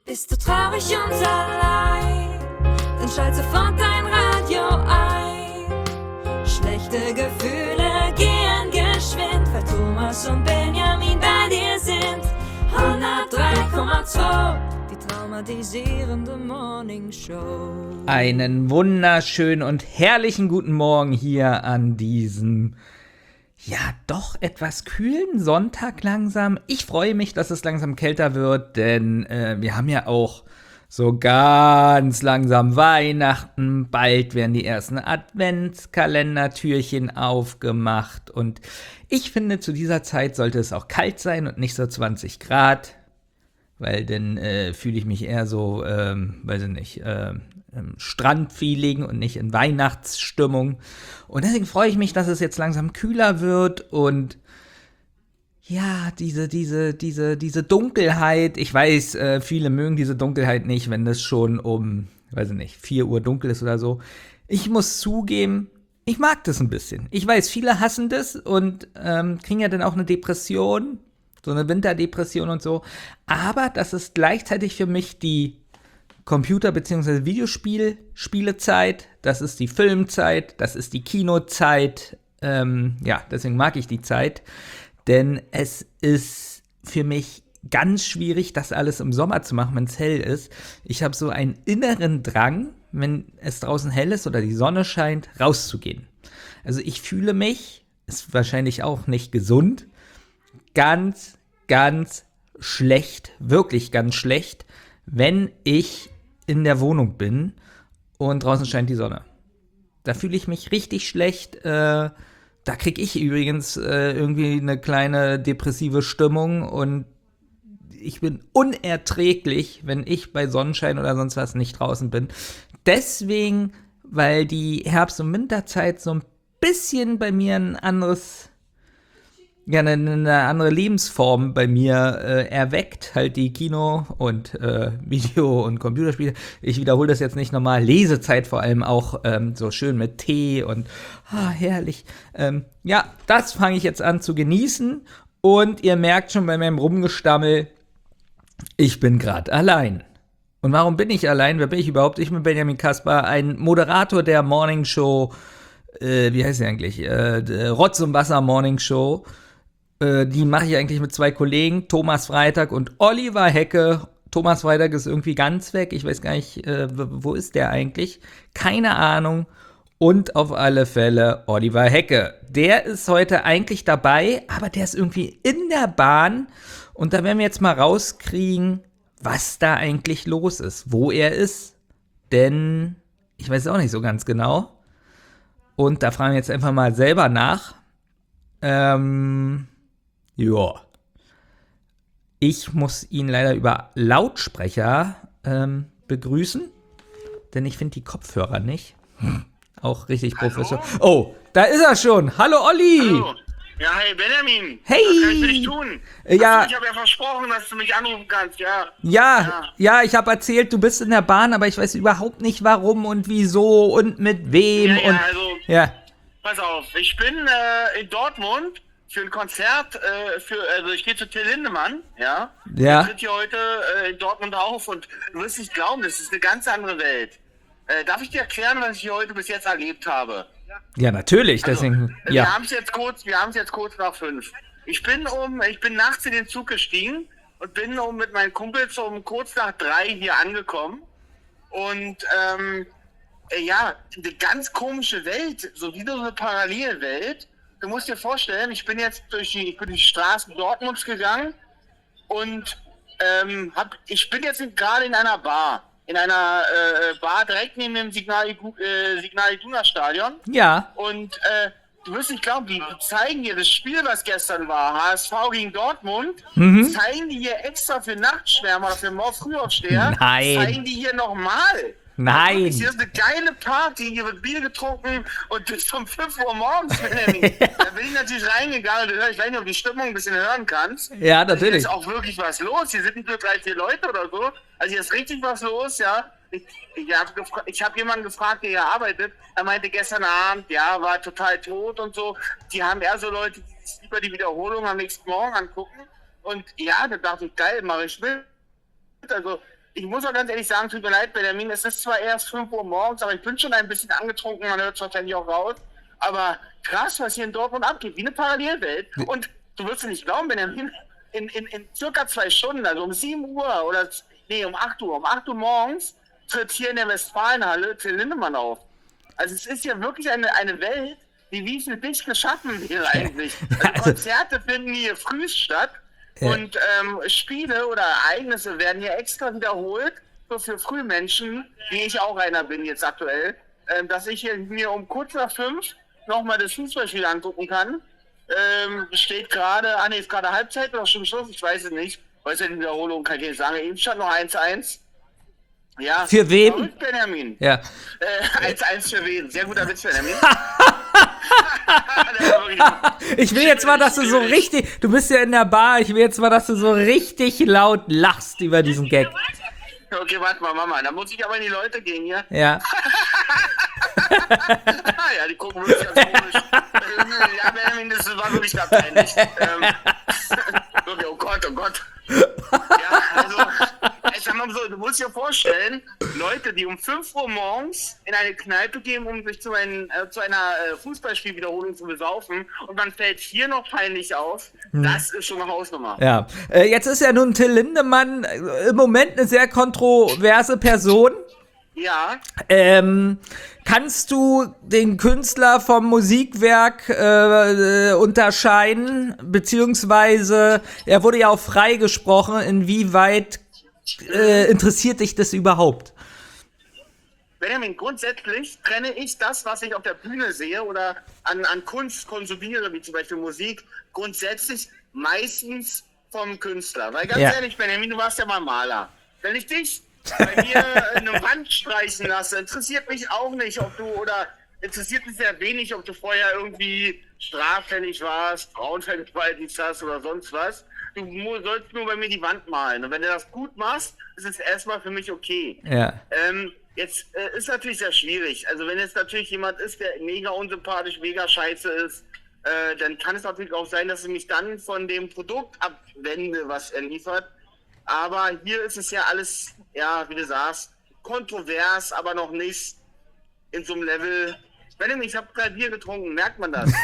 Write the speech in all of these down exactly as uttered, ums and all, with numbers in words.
Bist du traurig und allein, dann schalt sofort dein Radio ein. Schlechte Gefühle gehen geschwind, weil Thomas und Benjamin bei dir sind. hundertdrei Komma zwei, die traumatisierende Morning Show. Einen wunderschönen und herrlichen guten Morgen hier an diesem, ja, doch etwas kühlen Sonntag langsam. Ich freue mich, dass es langsam kälter wird, denn äh, wir haben ja auch so ganz langsam Weihnachten. Bald werden die ersten Adventskalendertürchen aufgemacht. Und ich finde, zu dieser Zeit sollte es auch kalt sein und nicht so zwanzig Grad. Weil dann äh, fühle ich mich eher so, ähm, weiß ich nicht, äh, im Strandfeeling und nicht in Weihnachtsstimmung. Und deswegen freue ich mich, dass es jetzt langsam kühler wird und ja, diese, diese, diese, diese Dunkelheit. Ich weiß, äh, viele mögen diese Dunkelheit nicht, wenn es schon um, weiß ich nicht, vier Uhr dunkel ist oder so. Ich muss zugeben, ich mag das ein bisschen. Ich weiß, viele hassen das und ähm, kriegen ja dann auch eine Depression, so eine Winterdepression und so. Aber das ist gleichzeitig für mich die Computer- bzw. Videospiel-Spielezeit, das ist die Filmzeit, das ist die Kinozeit. Ähm, ja, deswegen mag ich die Zeit. Denn es ist für mich ganz schwierig, das alles im Sommer zu machen, wenn es hell ist. Ich habe so einen inneren Drang, wenn es draußen hell ist oder die Sonne scheint, rauszugehen. Also ich fühle mich, ist wahrscheinlich auch nicht gesund, ganz, ganz schlecht, wirklich ganz schlecht, wenn ich in der Wohnung bin und draußen scheint die Sonne. Da fühle ich mich richtig schlecht. Äh, da kriege ich übrigens äh, irgendwie eine kleine depressive Stimmung und ich bin unerträglich, wenn ich bei Sonnenschein oder sonst was nicht draußen bin. Deswegen, weil die Herbst- und Winterzeit so ein bisschen bei mir ein anderes ja, eine, eine andere Lebensform bei mir äh, erweckt, halt die Kino- und äh, Video- und Computerspiele. Ich wiederhole das jetzt nicht nochmal. Lesezeit vor allem auch ähm, so schön mit Tee und ah, herrlich. Ähm, ja, das fange ich jetzt an zu genießen und ihr merkt schon bei meinem Rumgestammel, ich bin gerade allein. Und warum bin ich allein? Wer bin ich überhaupt? Ich bin Benjamin Kaspar, ein Moderator der Morning Show, äh, wie heißt sie eigentlich? Äh, Rotz und Wasser Morning Show. Die mache ich eigentlich mit zwei Kollegen, Thomas Freitag und Oliver Hecke. Thomas Freitag ist irgendwie ganz weg. Ich weiß gar nicht, äh, wo ist der eigentlich? Keine Ahnung. Und auf alle Fälle Oliver Hecke. Der ist heute eigentlich dabei, aber der ist irgendwie in der Bahn. Und da werden wir jetzt mal rauskriegen, was da eigentlich los ist, wo er ist. Denn ich weiß auch nicht so ganz genau. Und da fragen wir jetzt einfach mal selber nach. Ähm... Ja, ich muss ihn leider über Lautsprecher ähm, begrüßen, denn ich finde die Kopfhörer nicht. Hm. Auch richtig professionell. Oh, da ist er schon. Hallo Olli. Hallo. Ja, hey Benjamin. Hey. Was kann ich für dich tun? Ja. Achso, ich habe ja versprochen, dass du mich anrufen kannst, ja. Ja, ja, ja ich habe erzählt, du bist in der Bahn, aber ich weiß überhaupt nicht warum und wieso und mit wem. Ja, ja, und also, ja. Pass auf, ich bin äh, in Dortmund für ein Konzert, äh, für, also ich gehe zu Till Lindemann, ja. Ja. Der tritt hier heute äh, in Dortmund auf und du wirst nicht glauben, das ist eine ganz andere Welt. Äh, darf ich dir erklären, was ich hier heute bis jetzt erlebt habe? Ja, natürlich, Also, deswegen, wir ja. haben es jetzt kurz, wir haben es jetzt kurz nach fünf. Ich bin um, ich bin nachts in den Zug gestiegen und bin um mit meinen Kumpels um kurz nach drei hier angekommen und ähm, äh, ja, eine ganz komische Welt, so wieder so eine Parallelwelt. Du musst dir vorstellen, ich bin jetzt durch die, ich bin die Straßen Dortmunds gegangen und ähm, hab, ich bin jetzt gerade in einer Bar. In einer äh, Bar direkt neben dem Signal, äh, Signal Iduna Stadion. Ja. Und äh, du wirst nicht glauben, die, die zeigen dir das Spiel, was gestern war, H S V gegen Dortmund, Mhm. zeigen die hier extra für Nachtschwärmer oder für Morgen Frühaufsteher, Nein. zeigen die hier nochmal. Nein. Wirklich, hier ist eine geile Party, hier wird Bier getrunken und bis um fünf Uhr morgens. Da bin ich natürlich reingegangen, ich weiß nicht, ob du die Stimmung ein bisschen hören kannst. Ja, natürlich. Hier ist auch wirklich was los, hier sind nicht nur drei, vier Leute oder so, also hier ist richtig was los, ja. Ich, ich habe gefra- ich hab jemanden gefragt, der hier arbeitet, er meinte gestern Abend, ja, war total tot und so. Die haben eher so Leute, die sich lieber die Wiederholung am nächsten Morgen angucken. Und ja, da dachte ich, geil, mache ich mit. Also ich muss auch ganz ehrlich sagen, tut mir leid, Benjamin, es ist zwar erst fünf Uhr morgens, aber ich bin schon ein bisschen angetrunken, man hört es wahrscheinlich auch raus. Aber krass, was hier in Dortmund abgeht, wie eine Parallelwelt. Und du wirst es nicht glauben, Benjamin, in, in, in circa zwei Stunden, also um sieben Uhr oder, nee, um acht Uhr, um acht Uhr morgens tritt hier in der Westfalenhalle Till Lindemann auf. Also es ist ja wirklich eine, eine Welt, die wie für dich geschaffen wäre eigentlich. Also Konzerte finden hier früh statt ja. und ähm, Spiele oder Ereignisse werden hier extra wiederholt, so für Frühmenschen, wie ich auch einer bin jetzt aktuell, ähm, dass ich hier mir um kurz nach fünf nochmal das Fußballspiel angucken kann. Ähm, steht gerade, ah ne, ist gerade Halbzeit oder schon Schluss, ich weiß es nicht. Weiß ja die Wiederholung, kann ich nicht sagen. Eben stand noch eins eins. Ja, für wen? Verrückt, Benjamin. Ja. Äh, eins eins für wen? Sehr guter Witz, Benjamin. Ich will jetzt mal, dass du so richtig, du bist ja in der Bar, ich will jetzt mal, dass du so richtig laut lachst über diesen Gag. Okay, warte mal, Mama, da muss ich aber in die Leute gehen hier. Ja. Ja, die gucken wirklich ganz komisch. Ja, Benjamin, das war wirklich gar peinlich. Ähm, okay, oh Gott, oh Gott. Ja, also, ich sag mal so, du musst dir vorstellen, Leute, die um fünf Uhr morgens in eine Kneipe gehen, um sich zu, ein, äh, zu einer äh, Fußballspielwiederholung zu besaufen und man fällt hier noch peinlich auf, hm. das ist schon eine Hausnummer. Ja, äh, jetzt ist ja nun Till Lindemann äh, im Moment eine sehr kontroverse Person. Ja. Ähm, kannst du den Künstler vom Musikwerk äh, unterscheiden, beziehungsweise er wurde ja auch freigesprochen, inwieweit äh, interessiert dich das überhaupt? Benjamin, grundsätzlich trenne ich das, was ich auf der Bühne sehe oder an, an Kunst konsumiere, wie zum Beispiel Musik, grundsätzlich meistens vom Künstler. Weil ganz ja. ehrlich, Benjamin, du warst ja mal Maler. Wenn ich dich bei mir eine Wand streichen lasse, interessiert mich auch nicht, ob du, oder interessiert mich sehr wenig, ob du vorher irgendwie straffällig warst, frauenfällig hast oder sonst was. Du sollst nur bei mir die Wand malen. Und wenn du das gut machst, ist es erstmal für mich okay. Ja. Ähm, jetzt äh, ist natürlich sehr schwierig. Also wenn jetzt natürlich jemand ist, der mega unsympathisch, mega scheiße ist, äh, dann kann es natürlich auch sein, dass ich mich dann von dem Produkt abwende, was er liefert. Aber hier ist es ja alles, ja, wie du sagst, kontrovers, aber noch nicht in so einem Level. Benjamin, ich habe drei Bier getrunken, merkt man das?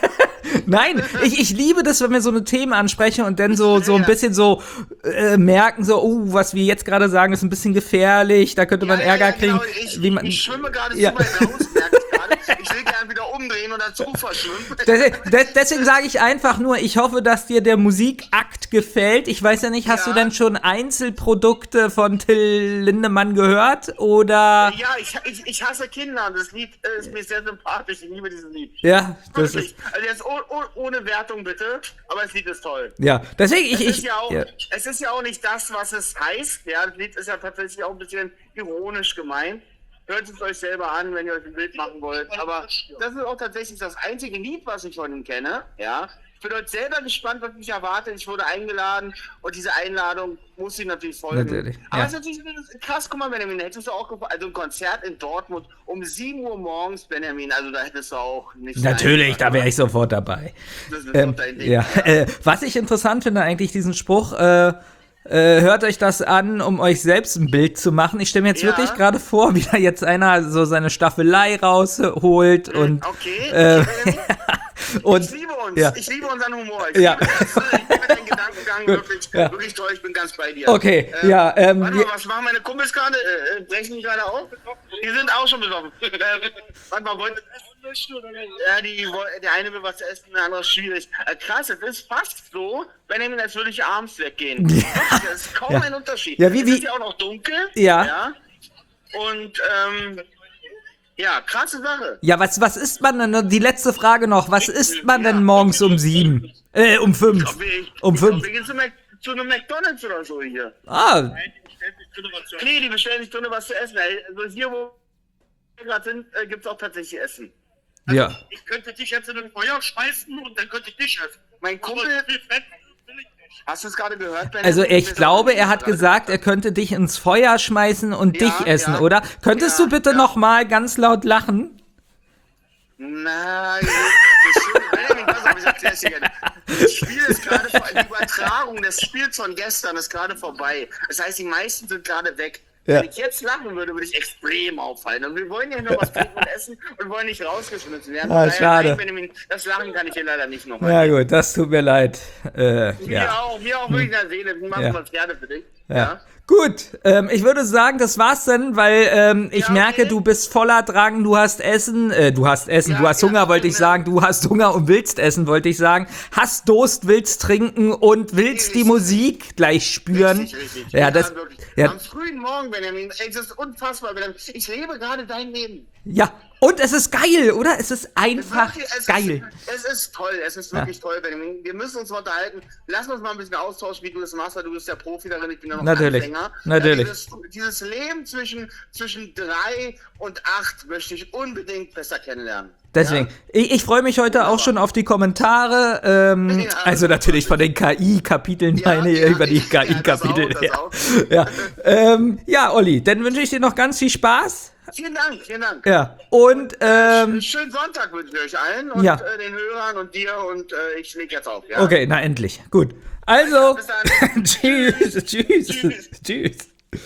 Nein, ich, ich liebe das, wenn wir so eine Themen ansprechen und dann so, so ein bisschen so äh, merken, so, oh, was wir jetzt gerade sagen, ist ein bisschen gefährlich, da könnte man ja, Ärger ja, genau. kriegen. Ich, wie man, ich schwimme gerade ja. zu weit raus, merke ich gerade. Ich will gerne wieder umdrehen und dazu verschwimmen. Deswegen, deswegen sage ich einfach nur, ich hoffe, dass dir der Musikakt gefällt. Ich weiß ja nicht, hast ja. du denn schon Einzelprodukte von Till Lindemann gehört? Oder? Ja, ich, ich, ich hasse Kinder und das Lied äh, ist mir sehr sympathisch. Ich liebe dieses Lied. Ja, das Wirklich. ist. Also jetzt oh, oh, ohne Wertung bitte, aber das Lied ist toll. Ja, deswegen ich. Es ist, ich ja auch, ja. es ist ja auch nicht das, was es heißt. Ja, das Lied ist ja tatsächlich auch ein bisschen ironisch gemeint. Hört es euch selber an, wenn ihr euch ein Bild machen wollt. Aber das ist auch tatsächlich das einzige Lied, was ich von ihm kenne. Ja. Ich bin heute selber gespannt, was mich erwartet. Ich wurde eingeladen und diese Einladung muss ich natürlich folgen. Natürlich, Aber ja. es ist natürlich krass, guck mal, Benjamin, da hättest du auch gefallen. Also ein Konzert in Dortmund um sieben Uhr morgens, Benjamin, also da hättest du auch nicht. Natürlich, da wäre ich sofort dabei. Das ist ähm, dein Ding, ja. Ja. Äh, was ich interessant finde, eigentlich diesen Spruch, äh, Äh, hört euch das an, um euch selbst ein Bild zu machen. Ich stelle mir jetzt ja. wirklich gerade vor, wie da jetzt einer so seine Staffelei rausholt und okay. Äh, und ich liebe uns, ja. ich liebe unseren Humor. Ich ja. liebe das. Ich liebe deinen Gedankengang wirklich, ja. wirklich toll. Ich bin ganz bei dir. Okay, ähm, ja. Ähm, warte mal, was machen meine Kumpels gerade? Äh, brechen die gerade auf? Die sind auch schon besoffen. Warte mal, wollt Ja, die, der eine will was essen, der andere ist schwierig. Äh, krass, es ist fast so, Benjamin, als würde ich abends weggehen. Ja. Das ist kaum ja. ein Unterschied. Ja, wie, wie? Es ist ja auch noch dunkel. Ja. ja. Und, ähm, ja, krasse Sache. Ja, was, was isst man denn, die letzte Frage noch, was isst man denn morgens um sieben? Äh, um fünf. Ich glaub, wir, um ich fünf. Glaub, wir gehen zu, Mac, zu einem McDonalds oder so hier. Ah. Nee, die bestellen sich drinnen was zu essen. Also hier, wo wir gerade sind, äh, gibt es auch tatsächlich Essen. Also, ja. Ich könnte dich jetzt in ein Feuer schmeißen und dann könnte ich dich essen. Mein Kumpel... Hast du es gerade gehört, Benjamin? Also ich glaube, er hat gesagt, er könnte dich ins Feuer schmeißen und ja, dich essen, ja. oder? Könntest ja, du bitte ja. noch mal ganz laut lachen? Nein, das ist schön. Benjamin, pass Komm, ich erklär's dir gerne. Das Spiel ist gerade vor, die Übertragung des Spiels von gestern ist gerade vorbei. Das heißt, die meisten sind gerade weg. Ja. Wenn ich jetzt lachen würde, würde ich extrem auffallen. Und wir wollen ja noch was trinken und essen und wollen nicht rausgeschmissen werden. Ah, Daher, schade. nein, Benjamin, das Lachen kann ich dir leider nicht nochmal. Ja gut, das tut mir leid. Äh, Mir ja. auch, mir auch wirklich in der Seele. Wir machen Ja. was gerne für dich. Ja. Ja. Gut, ähm, ich würde sagen, das war's dann, weil ähm, ich Ja, merke, okay. du bist voller Drang, du hast Essen, äh, du hast Essen, Ja, du hast ja, Hunger, wollte ich stimmt, sagen, du hast Hunger und willst essen, wollte ich sagen, hast Durst, willst trinken und willst die Richtig. Musik gleich spüren. Richtig, richtig. Ja, das, wirklich. ja, Am frühen Morgen, Benjamin, ey, das ist unfassbar, Benjamin. Ich lebe gerade dein Leben. ja, und es ist geil, oder? Es ist einfach Wirklich, es geil. Ist, es ist toll, es ist wirklich toll, Benjamin. Wir müssen uns mal unterhalten. Lass uns mal ein bisschen austauschen, wie du das machst, weil du bist ja Profi darin, ich bin ja noch Natürlich, Anfänger. natürlich. Ja, dieses, dieses Leben zwischen, zwischen drei und acht möchte ich unbedingt besser kennenlernen. Deswegen, Ja? ich, ich freue mich heute auch schon auf die Kommentare, ähm, Ja. also natürlich von den K I-Kapiteln, Ja, meine, ja, über die ja, das K I-Kapitel. auch, das Ja, auch. ja. ähm, ja, Olli, dann wünsche ich dir noch ganz viel Spaß. Vielen Dank, vielen Dank. Ja, und ähm, Schönen Sonntag wünsche ich euch allen und Ja. äh, den Hörern und dir und äh, ich leg jetzt auf. Ja? okay, na endlich, gut. Also, Bis dann. tschüss, tschüss, Tschüss. tschüss.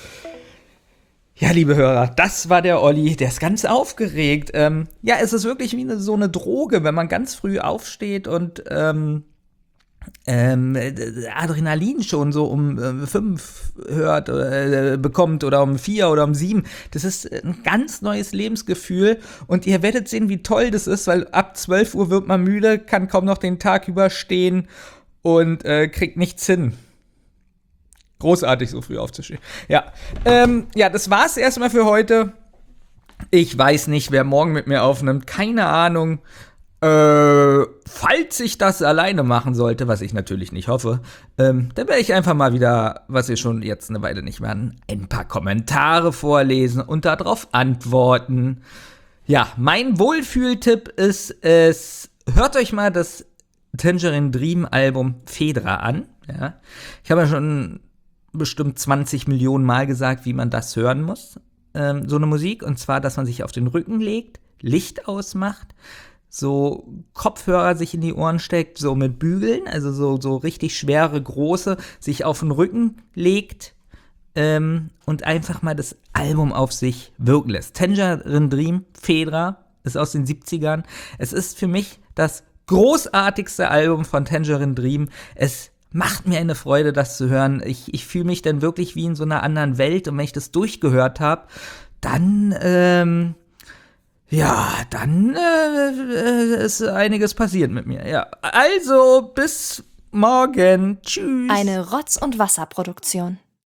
Ja, liebe Hörer, das war der Olli, der ist ganz aufgeregt. Ähm, ja, es ist wirklich wie eine, so eine Droge, wenn man ganz früh aufsteht und ähm, ähm, Adrenalin schon so um äh, fünf hört oder äh, bekommt oder um vier oder um sieben. Das ist ein ganz neues Lebensgefühl und ihr werdet sehen, wie toll das ist, weil ab zwölf Uhr wird man müde, kann kaum noch den Tag überstehen und äh, kriegt nichts hin. Großartig, so früh aufzustehen. Ja, ähm, ja, das war's erstmal für heute. Ich weiß nicht, wer morgen mit mir aufnimmt. Keine Ahnung. Äh, falls ich das alleine machen sollte, was ich natürlich nicht hoffe, ähm, dann werde ich einfach mal wieder, was wir schon jetzt eine Weile nicht machen, ein paar Kommentare vorlesen und darauf antworten. Ja, mein Wohlfühltipp ist es, hört euch mal das Tangerine Dream Album Fedra an. Ja, ich habe ja schon bestimmt zwanzig Millionen Mal gesagt, wie man das hören muss, ähm, so eine Musik. Und zwar, dass man sich auf den Rücken legt, Licht ausmacht, so Kopfhörer sich in die Ohren steckt, so mit Bügeln, also so, so richtig schwere, große, sich auf den Rücken legt ähm, und einfach mal das Album auf sich wirken lässt. Tangerine Dream, Fedra, ist aus den siebzigern. Es ist für mich das großartigste Album von Tangerine Dream. Es macht mir eine Freude, das zu hören. Ich, ich fühle mich dann wirklich wie in so einer anderen Welt. Und wenn ich das durchgehört habe, dann, ähm, ja, dann äh, ist einiges passiert mit mir. Ja, also bis morgen. Tschüss. Eine Rotz- und Wasserproduktion.